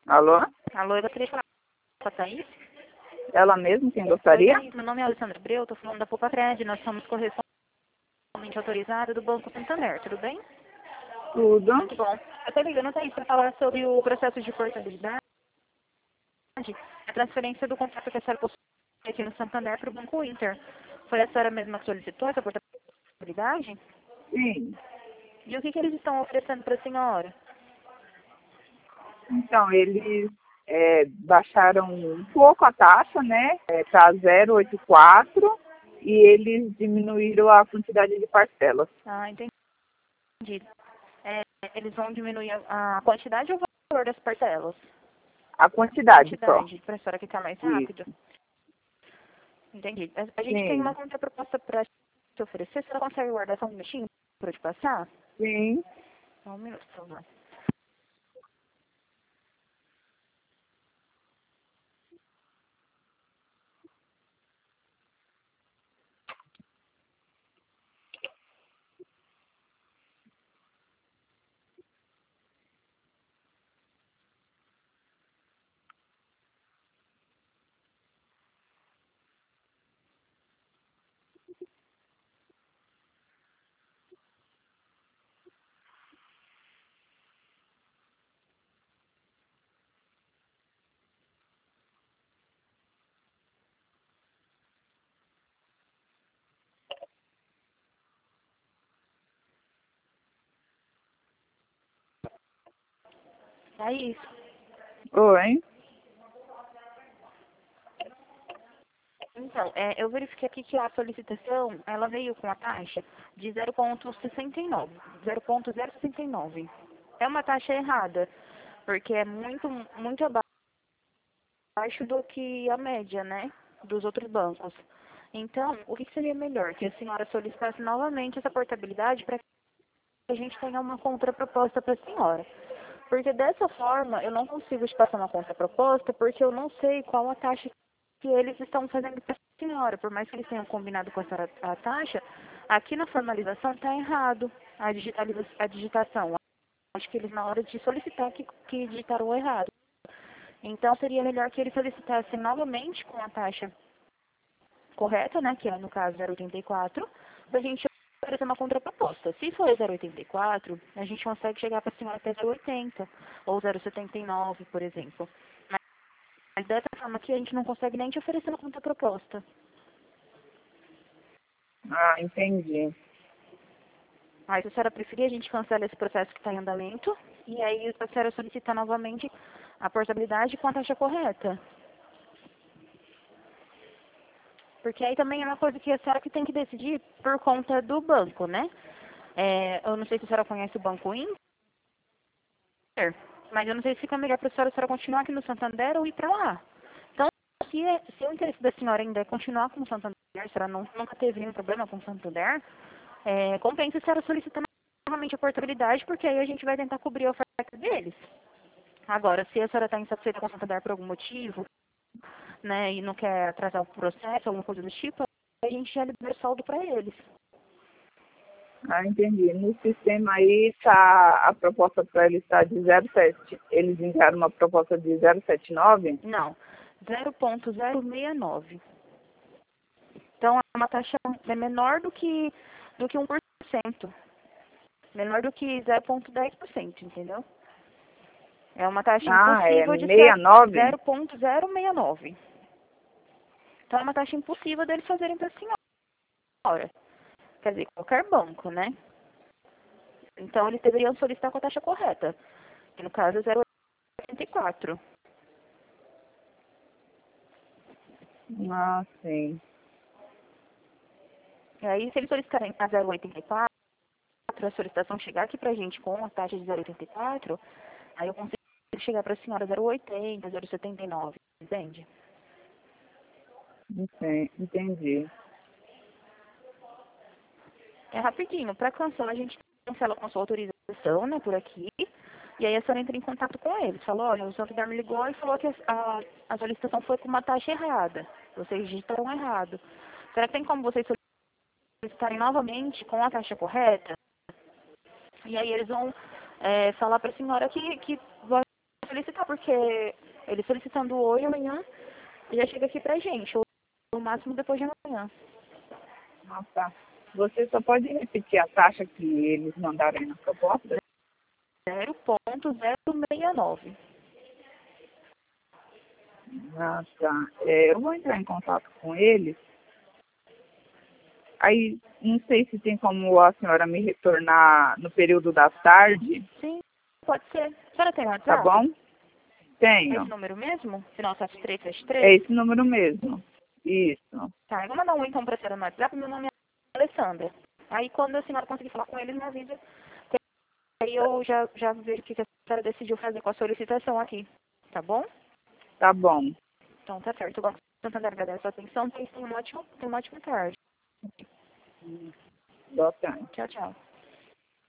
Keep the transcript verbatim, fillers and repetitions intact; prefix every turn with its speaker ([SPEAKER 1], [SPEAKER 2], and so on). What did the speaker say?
[SPEAKER 1] Alô?
[SPEAKER 2] Alô, eu gostaria de falar com a Thaís.
[SPEAKER 1] Ela mesmo, quem
[SPEAKER 2] Oi,
[SPEAKER 1] gostaria?
[SPEAKER 2] Thaís, meu nome é Alessandra Breu, estou falando da Poupa Cred, nós somos correspondente autorizado do Banco Santander, tudo bem?
[SPEAKER 1] Tudo.
[SPEAKER 2] Muito bom. Eu estou ligando, Thaís, para falar sobre o processo de portabilidade, a transferência do contrato que a senhora possui aqui no Santander para o Banco Inter. Foi a senhora mesma que solicitou essa portabilidade?
[SPEAKER 1] Sim.
[SPEAKER 2] E o que, que eles estão oferecendo para a senhora?
[SPEAKER 1] Então, eles é, baixaram um pouco a taxa, né? Está zero vírgula oitenta e quatro e eles diminuíram a quantidade de parcelas.
[SPEAKER 2] Ah, entendi. É, eles vão diminuir a, a quantidade ou o valor das parcelas?
[SPEAKER 1] A quantidade só.
[SPEAKER 2] Quantidade, para a senhora ficar mais
[SPEAKER 1] Isso.
[SPEAKER 2] rápido. Entendi. A, a gente tem uma
[SPEAKER 1] Sim.
[SPEAKER 2] contraproposta para te oferecer. Você consegue guardar só um minutinho para eu te passar?
[SPEAKER 1] Sim.
[SPEAKER 2] Só um minuto, por favor. É isso.
[SPEAKER 1] Oi.
[SPEAKER 2] Então, é, eu verifiquei aqui que a solicitação, ela veio com a taxa de zero vírgula sessenta e nove. zero vírgula zero sessenta e nove. É uma taxa errada, porque é muito, muito abaixo do que a média, né, dos outros bancos. Então, o que seria melhor? Que a senhora solicitasse novamente essa portabilidade para que a gente tenha uma contraproposta para a senhora. Porque dessa forma eu não consigo te passar uma contraproposta porque eu não sei qual a taxa que eles estão fazendo para a senhora. Por mais que eles tenham combinado com essa a taxa, aqui na formalização está errado a, digitaliza, a digitação. Acho que eles na hora de solicitar que, que digitaram errado. Então seria melhor que eles solicitassem novamente com a taxa correta, né, que é no caso zero vírgula oitenta e quatro, para a gente oferecer uma contraproposta. Se for zero vírgula oitenta e quatro, a gente consegue chegar para a senhora até zero vírgula oitenta ou zero vírgula setenta e nove, por exemplo. Mas, mas dessa forma aqui a gente não consegue nem te oferecer uma contraproposta.
[SPEAKER 1] Ah, entendi.
[SPEAKER 2] Mas se a senhora preferir, a gente cancela esse processo que está em andamento e aí a senhora solicita novamente a portabilidade com a taxa correta. Porque aí também é uma coisa que a senhora que tem que decidir por conta do banco, né? É, eu não sei se a senhora conhece o Banco Inter, mas eu não sei se fica melhor para a senhora, a senhora continuar aqui no Santander ou ir para lá. Então, se, é- se o interesse da senhora ainda é continuar com o Santander, a senhora não, nunca teve nenhum problema com o Santander, é, compensa a senhora solicitar novamente a portabilidade, porque aí a gente vai tentar cobrir a oferta deles. Agora, se a senhora está insatisfeita com o Santander por algum motivo, né, e não quer atrasar o processo, alguma coisa do tipo, a gente já libera saldo para eles.
[SPEAKER 1] Ah, entendi. No sistema aí tá a proposta para ele está de zero vírgula sete. Eles enviaram uma proposta de zero vírgula setenta e nove?
[SPEAKER 2] Não, zero vírgula zero sessenta e nove. Então, é uma taxa é menor do que, do que um por cento. Menor do que zero vírgula dez por cento, entendeu? É uma taxa
[SPEAKER 1] Ah, é
[SPEAKER 2] impossível de ser
[SPEAKER 1] sessenta e nove?
[SPEAKER 2] zero vírgula zero sessenta e nove. Então, é uma taxa impossível deles fazerem para a senhora. Quer dizer, qualquer banco, né? Então, eles deveriam solicitar com a taxa correta, que no caso é zero vírgula oitenta e quatro.
[SPEAKER 1] Ah, sim.
[SPEAKER 2] E aí, se eles solicitarem a zero vírgula oitenta e quatro, a solicitação chegar aqui pra gente com a taxa de zero vírgula oitenta e quatro, aí eu consigo chegar para a senhora zero vírgula oitenta, zero vírgula setenta e nove, entende?
[SPEAKER 1] Enten- Entendi.
[SPEAKER 2] É rapidinho. Para cancelar, a gente cancela com a sua autorização, né, por aqui. E aí a senhora entra em contato com eles. Falou, olha, o Santander me ligou e falou que a, a, a solicitação foi com uma taxa errada. Vocês digitaram errado. Será que tem como vocês solicitarem novamente com a taxa correta? E aí eles vão é, falar para a senhora que, que vai solicitar, porque ele solicitando hoje, amanhã, já chega aqui pra gente, ou no máximo depois de amanhã.
[SPEAKER 1] Ah, tá. Você só pode repetir a taxa que eles mandaram aí na proposta?
[SPEAKER 2] zero ponto zero seis nove.
[SPEAKER 1] Ah, tá. É, eu vou entrar em contato com eles. Aí, não sei se tem como a senhora me retornar no período da tarde,
[SPEAKER 2] Sim, pode ser. A senhora tem
[SPEAKER 1] tá
[SPEAKER 2] WhatsApp?
[SPEAKER 1] bom?
[SPEAKER 2] É esse
[SPEAKER 1] Tenho.
[SPEAKER 2] número mesmo? Final sete três sete
[SPEAKER 1] É
[SPEAKER 2] três?
[SPEAKER 1] esse número mesmo. Isso.
[SPEAKER 2] Tá, eu vou mandar um então pra senhora no WhatsApp, meu nome é Alessandra. Aí quando a senhora conseguir falar com eles, me avisa. Que aí eu já, já vejo o que que a senhora decidiu fazer com a solicitação aqui. Tá bom?
[SPEAKER 1] Tá bom.
[SPEAKER 2] Então tá certo. Eu gosto tanto de agradecer a sua atenção. Tenha uma ótima, tenha uma ótima tarde.
[SPEAKER 1] Boa tarde.
[SPEAKER 2] Tchau, tchau.